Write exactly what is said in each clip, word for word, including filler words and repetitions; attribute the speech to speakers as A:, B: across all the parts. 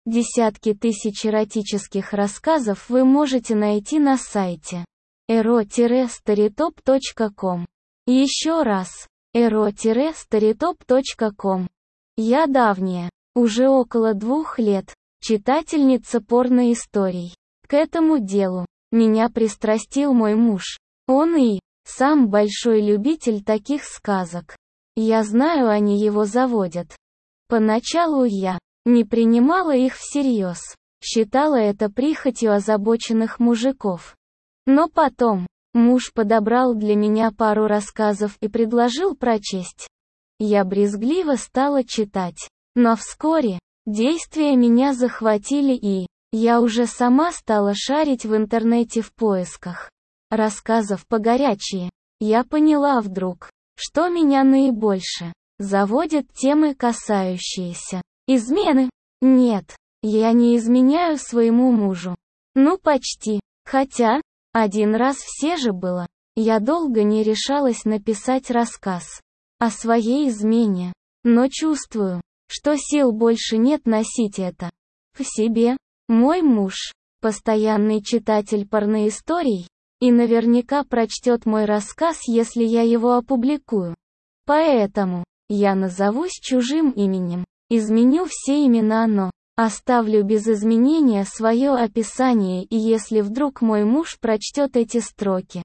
A: Десятки тысяч эротических рассказов вы можете найти на сайте эро старитоп точка ком. Еще раз, эро старитоп точка ком. Я давняя, уже около двух лет, читательница порноисторий. К этому делу меня пристрастил мой муж. Он и сам большой любитель таких сказок. Я знаю, они его заводят. Поначалу я не принимала их всерьез, считала это прихотью озабоченных мужиков. Но потом, муж подобрал для меня пару рассказов и предложил прочесть. Я брезгливо стала читать. Но вскоре, действия меня захватили и я уже сама стала шарить в интернете в поисках рассказов погорячее. Я поняла вдруг, что меня наибольше заводят темы, касающиеся измены. Нет, я не изменяю своему мужу. Ну почти. Хотя, один раз все же было. Я долго не решалась написать рассказ о своей измене. Но чувствую, что сил больше нет носить это в себе. Мой муж – постоянный читатель порноисторий, и наверняка прочтет мой рассказ, если я его опубликую. Поэтому я назовусь чужим именем, изменю все имена, но оставлю без изменения свое описание, и если вдруг мой муж прочтет эти строки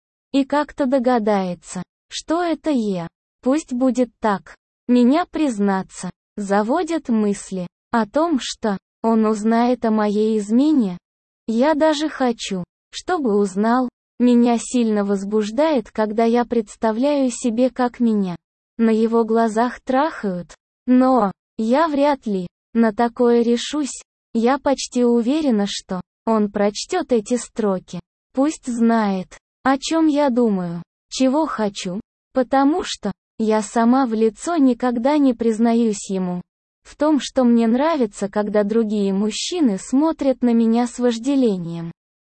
A: и как-то догадается, что это я, пусть будет так. Меня, признаться, заводят мысли о том, что он узнает о моей измене. Я даже хочу, чтобы узнал. Меня сильно возбуждает, когда я представляю себе, как меня на его глазах трахают. Но я вряд ли на такое решусь. Я почти уверена, что он прочтет эти строки. Пусть знает, о чем я думаю, чего хочу, потому что я сама в лицо никогда не признаюсь ему в том, что мне нравится, когда другие мужчины смотрят на меня с вожделением.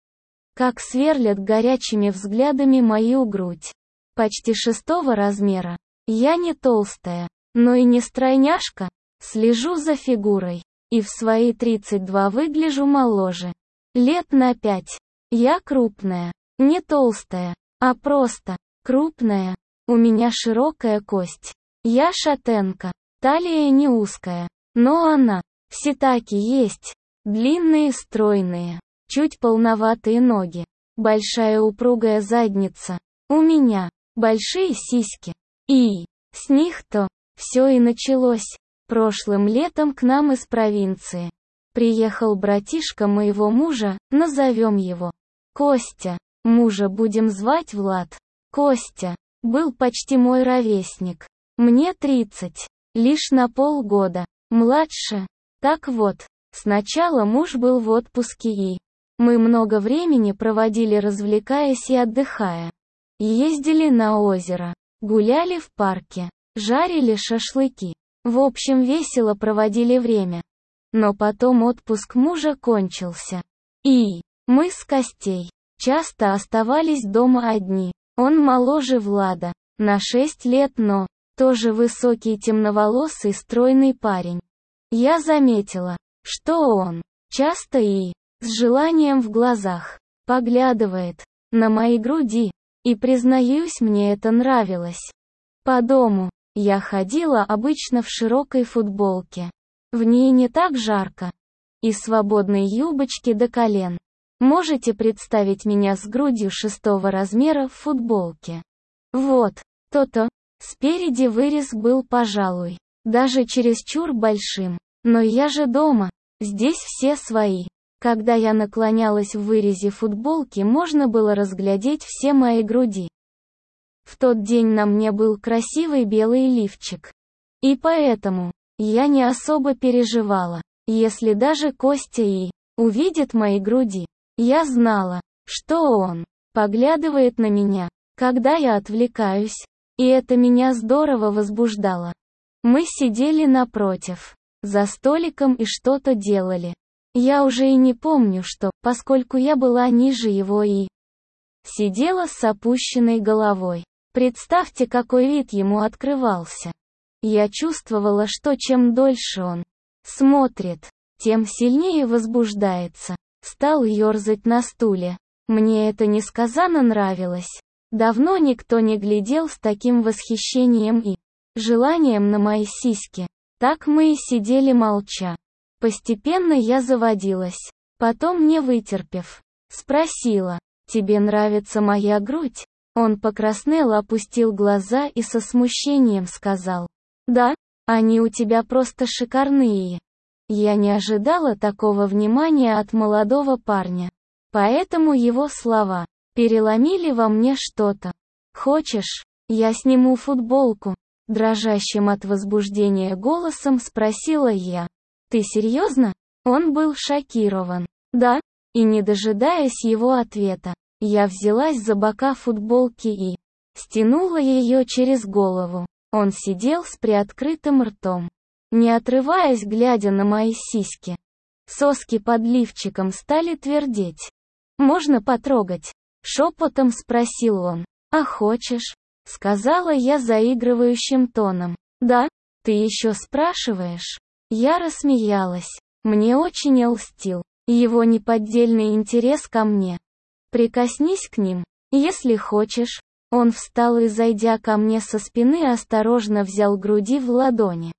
A: Как сверлят горячими взглядами мою грудь. Почти шестого размера. Я не толстая, но и не стройняшка. Слежу за фигурой. И в свои тридцать два выгляжу моложе. Лет на пять. Я крупная. Не толстая, а просто крупная. У меня широкая кость. Я шатенка. Талия не узкая, но она все-таки есть. Длинные, стройные, чуть полноватые ноги. Большая упругая задница. У меня большие сиськи. И с них-то все и началось. Прошлым летом к нам из провинции приехал братишка моего мужа, назовем его Костя. Мужа будем звать Влад. Костя был почти мой ровесник. Мне тридцать. Лишь на полгода младше. Так вот, сначала муж был в отпуске, и мы много времени проводили, развлекаясь и отдыхая. Ездили на озеро, гуляли в парке, жарили шашлыки. В общем, весело проводили время. Но потом отпуск мужа кончился. И мы с Костей часто оставались дома одни. Он моложе Влада на шесть лет, но тоже высокий, темноволосый, стройный парень. Я заметила, что он часто и с желанием в глазах поглядывает на мои груди, и, признаюсь, мне это нравилось. По дому я ходила обычно в широкой футболке. В ней не так жарко. И свободной юбочке до колен. Можете представить меня с грудью шестого размера в футболке? Вот, то-то. Спереди вырез был, пожалуй, даже чересчур большим. Но я же дома, здесь все свои. Когда я наклонялась в вырезе футболки, можно было разглядеть все мои груди. В тот день на мне был красивый белый лифчик. И поэтому я не особо переживала, если даже Костя и увидит мои груди. Я знала, что он поглядывает на меня, когда я отвлекаюсь. И это меня здорово возбуждало. Мы сидели напротив, за столиком, и что-то делали. Я уже и не помню что, поскольку я была ниже его и сидела с опущенной головой. Представьте, какой вид ему открывался. Я чувствовала, что чем дольше он смотрит, тем сильнее возбуждается. Стал ерзать на стуле. Мне это несказанно нравилось. Давно никто не глядел с таким восхищением и желанием на мои сиськи. Так мы и сидели молча. Постепенно я заводилась. Потом, не вытерпев, спросила: «Тебе нравится моя грудь?» Он покраснел, опустил глаза и со смущением сказал: «Да, они у тебя просто шикарные». Я не ожидала такого внимания от молодого парня. Поэтому его слова переломили во мне что-то. «Хочешь, я сниму футболку?» Дрожащим от возбуждения голосом спросила я. «Ты серьезно?» Он был шокирован. «Да». И не дожидаясь его ответа, я взялась за бока футболки и стянула ее через голову. Он сидел с приоткрытым ртом, не отрываясь, глядя на мои сиськи. Соски под лифчиком стали твердеть. «Можно потрогать?» — шепотом спросил он. «А хочешь?» — сказала я заигрывающим тоном. «Да? Ты еще спрашиваешь?» Я рассмеялась. Мне очень льстил его неподдельный интерес ко мне. «Прикоснись к ним, если хочешь». Он встал и, зайдя ко мне со спины, осторожно взял груди в ладони.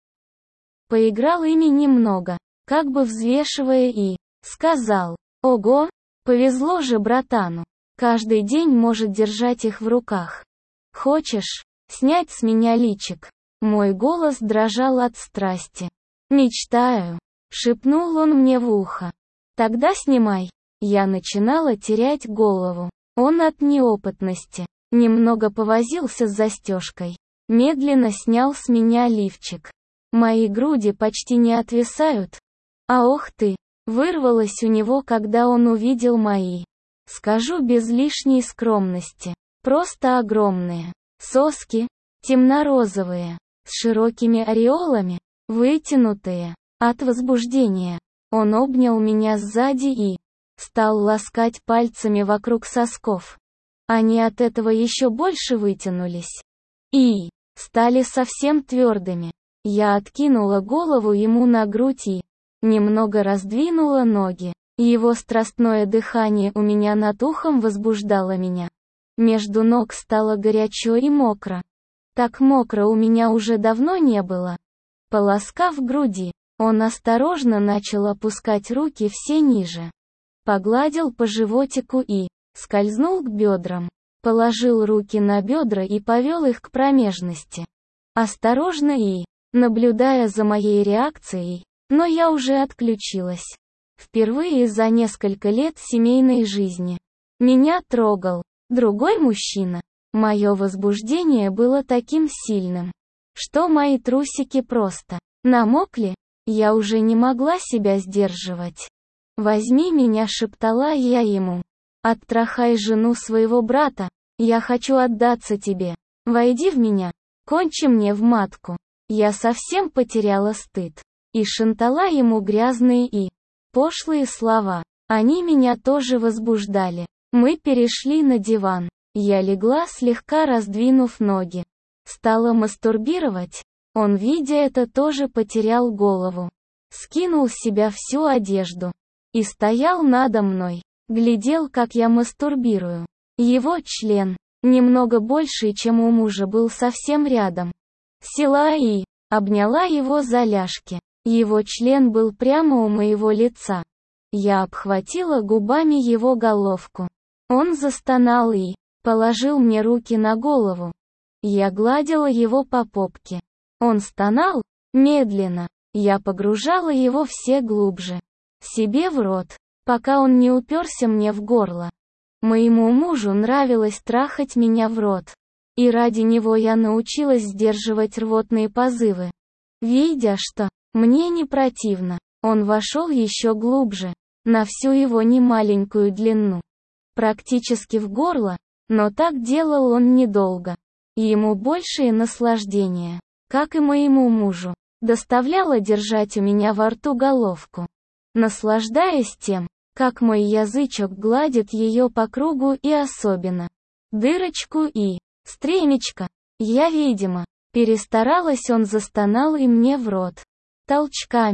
A: Поиграл ими немного, как бы взвешивая, и сказал: «Ого, повезло же братану. Каждый день может держать их в руках. Хочешь снять с меня личик?» Мой голос дрожал от страсти. «Мечтаю», — шепнул он мне в ухо. «Тогда снимай». Я начинала терять голову. Он от неопытности немного повозился с застежкой. Медленно снял с меня лифчик. Мои груди почти не отвисают. А ох ты, вырвалось у него, когда он увидел мои. Скажу без лишней скромности. Просто огромные. Соски, темно-розовые, с широкими ореолами, вытянутые. От возбуждения он обнял меня сзади и стал ласкать пальцами вокруг сосков. Они от этого еще больше вытянулись и стали совсем твердыми. Я откинула голову ему на грудь и немного раздвинула ноги. Его страстное дыхание у меня над ухом возбуждало меня. Между ног стало горячо и мокро. Так мокро у меня уже давно не было. Поласкав груди, он осторожно начал опускать руки все ниже. Погладил по животику и скользнул к бедрам. Положил руки на бедра и повел их к промежности. Осторожно и наблюдая за моей реакцией, но я уже отключилась. Впервые за несколько лет семейной жизни меня трогал другой мужчина. Мое возбуждение было таким сильным, что мои трусики просто намокли. Я уже не могла себя сдерживать. «Возьми меня», — шептала я ему. «Оттрахай жену своего брата. Я хочу отдаться тебе. Войди в меня. Кончи мне в матку». Я совсем потеряла стыд и шантала ему грязные и пошлые слова. Они меня тоже возбуждали. Мы перешли на диван. Я легла, слегка раздвинув ноги. Стала мастурбировать. Он, видя это, тоже потерял голову. Скинул с себя всю одежду и стоял надо мной. Глядел, как я мастурбирую. Его член, немного больше, чем у мужа, был совсем рядом. Села и обняла его за ляжки. Его член был прямо у моего лица. Я обхватила губами его головку. Он застонал и положил мне руки на голову. Я гладила его по попке. Он стонал медленно. Я погружала его все глубже себе в рот, пока он не уперся мне в горло. Моему мужу нравилось трахать меня в рот. И ради него я научилась сдерживать рвотные позывы. Видя, что мне не противно, он вошел еще глубже, на всю его немаленькую длину. Практически в горло, но так делал он недолго. Ему большее наслаждение, как и моему мужу, доставляло держать у меня во рту головку. Наслаждаясь тем, как мой язычок гладит ее по кругу и особенно дырочку и стремечко, я, видимо, перестаралась, он застонал и мне в рот. Толчками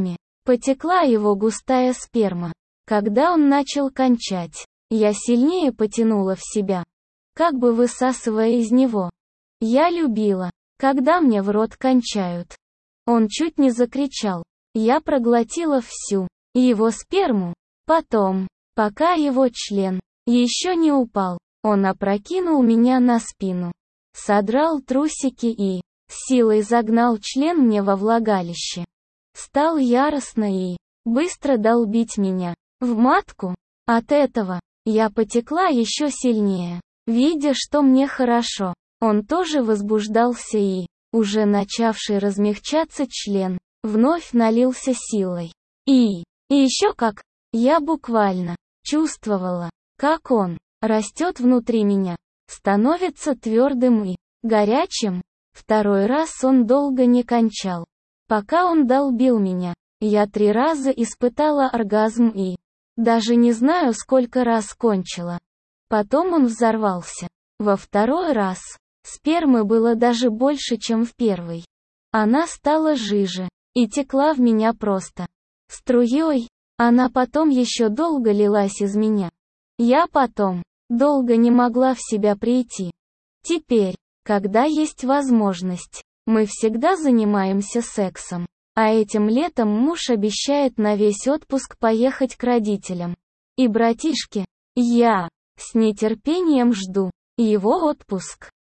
A: Потекла его густая сперма. Когда он начал кончать, я сильнее потянула в себя, как бы высасывая из него. Я любила, когда мне в рот кончают. Он чуть не закричал. Я проглотила всю его сперму. Потом, пока его член еще не упал, он опрокинул меня на спину, содрал трусики и силой загнал член мне во влагалище. Стал яростно и быстро долбить меня в матку. От этого я потекла еще сильнее. Видя, что мне хорошо, он тоже возбуждался и, уже начавший размягчаться член, вновь налился силой. И, и еще как, я буквально чувствовала, как он растет внутри меня, становится твердым и горячим. Второй раз он долго не кончал. Пока он долбил меня, я три раза испытала оргазм и даже не знаю, сколько раз кончила. Потом он взорвался. Во второй раз спермы было даже больше, чем в первый. Она стала жиже и текла в меня просто струей. Она потом еще долго лилась из меня. Я потом долго не могла в себя прийти. Теперь, когда есть возможность, мы всегда занимаемся сексом. А этим летом муж обещает на весь отпуск поехать к родителям и братишке. Я с нетерпением жду его отпуск.